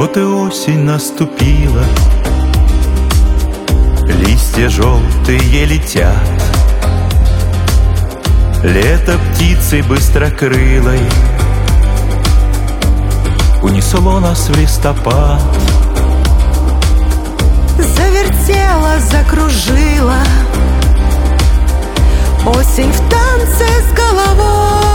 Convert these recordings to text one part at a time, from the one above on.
Вот и осень наступила, листья желтые летят, лето птицей быстрокрылой унесло нас в листопад. Завертела, закружила осень в танце с головой.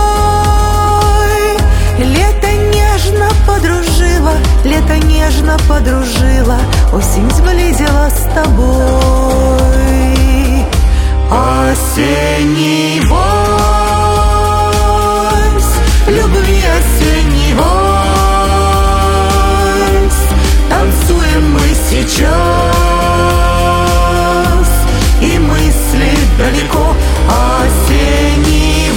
Лето нежно подружила, лето нежно подружила, осень сблизила с тобой. Осенний вальс, любви осенний вальс, танцуем мы сейчас, и мысли далеко. Осенний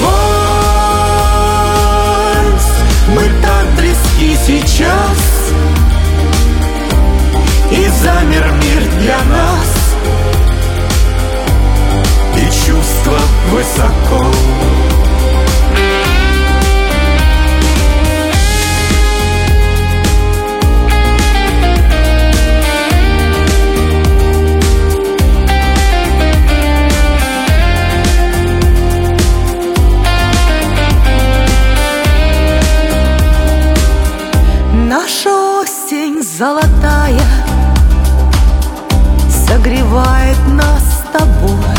вальс, мы так близки сейчас, и замер мир для нас, и чувства высоко. Наша осень золотая согревает нас с тобой.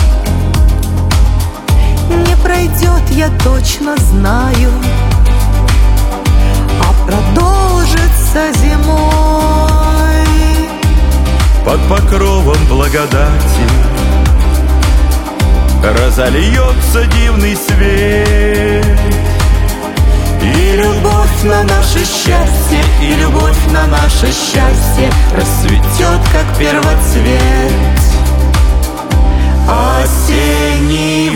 Не пройдет, я точно знаю, а продолжится зимой. Под покровом благодати разольется дивный свет, и любовь на наше счастье, и любовь на наше счастье расцветет, как первоцвет. Осенний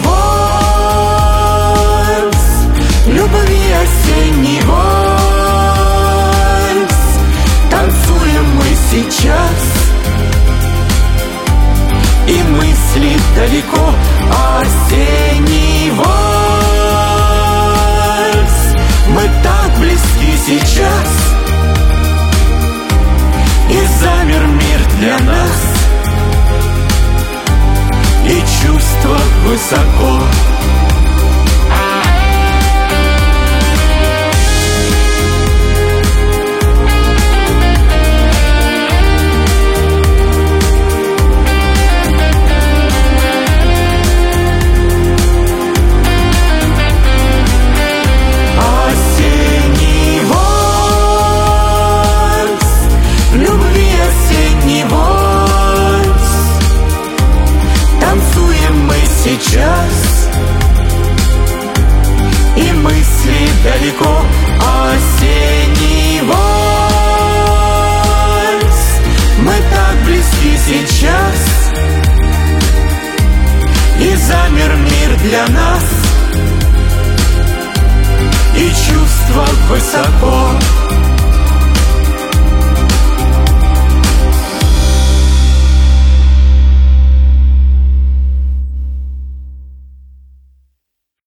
вальс, любви осенний вальс, танцуем мы сейчас, и мысли далеко. Осенний вальс, мы так близки сейчас, и замер мир для нас, и чувства высоко. Сейчас, и мысли далеко. Осенний вальс, мы так близки сейчас, и замер мир для нас,